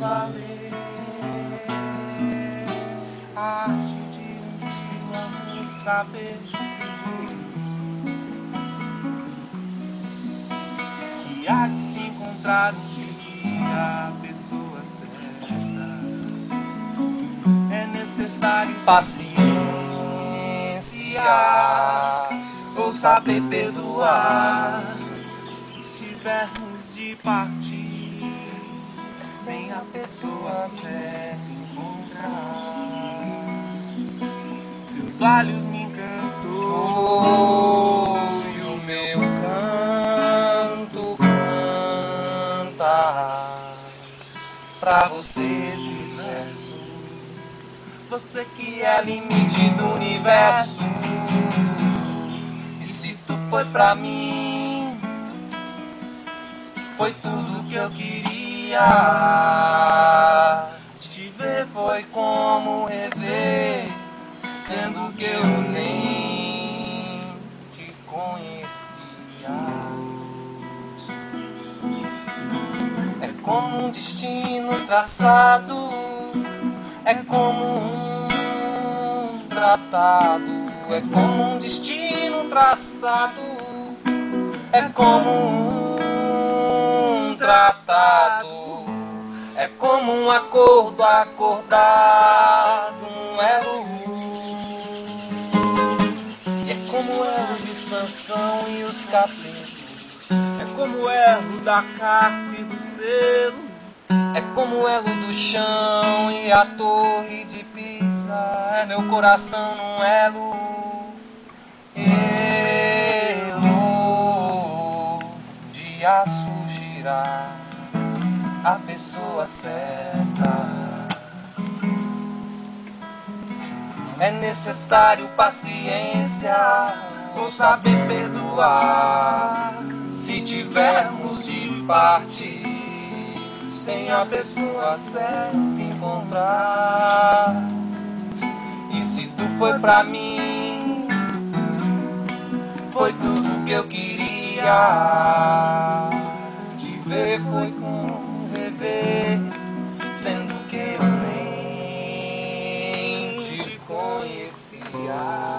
valer. A arte de não saber que há de se encontrar um dia a pessoa certa. É necessário paciência ou saber perdoar. Se tivermos de partir sem a pessoa certa encontrar, seus olhos me encantou e o meu canto canta pra você esses versos. Você que é limite do universo, e se tu foi pra mim, foi tudo que eu queria. Te ver foi como rever, sendo que eu nem te conhecia. É como um destino traçado, é como um tratado, é como um destino traçado, é como um tratado, é como um acordo acordado, um elo, e é como o elo de Sansão e os cabelos, é como o elo da carta e do selo. É como o elo do chão e a torre de Pisa. É meu coração num elo, de aço girar a pessoa certa. É necessário paciência ou saber perdoar. Se tivermos de partir sem a pessoa certa encontrar. E se tu foi pra mim, foi tudo que eu queria. Te ver foi como rever, sendo que eu nem te conhecia.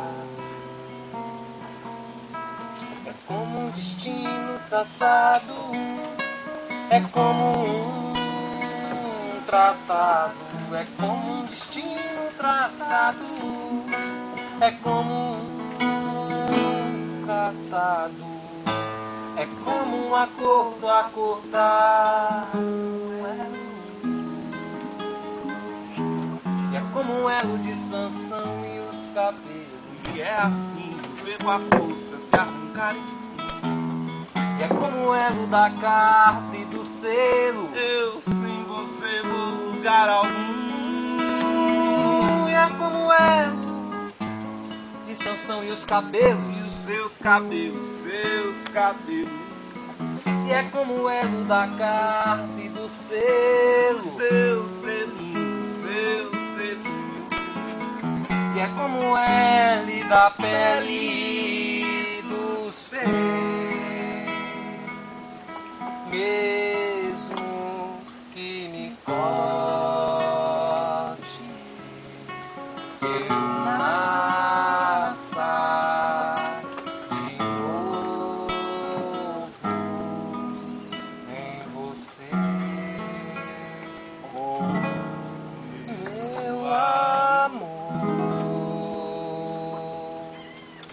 É como um destino traçado, é como um tratado, é como um destino traçado, é como um tratado, é como um acordo acordado, e é como um elo de Sansão e os cabelos. E é assim, ver com a força se arrancarem de mim. E é como o elo da carta e do selo. Eu sem você vou lugar algum. E é como o elo de Sansão e os cabelos. E os seus cabelos, seus cabelos. E é como o elo da carta e do selo. Seu selinho, seu selinho. E é como o L da pele dos pés. Mesmo que me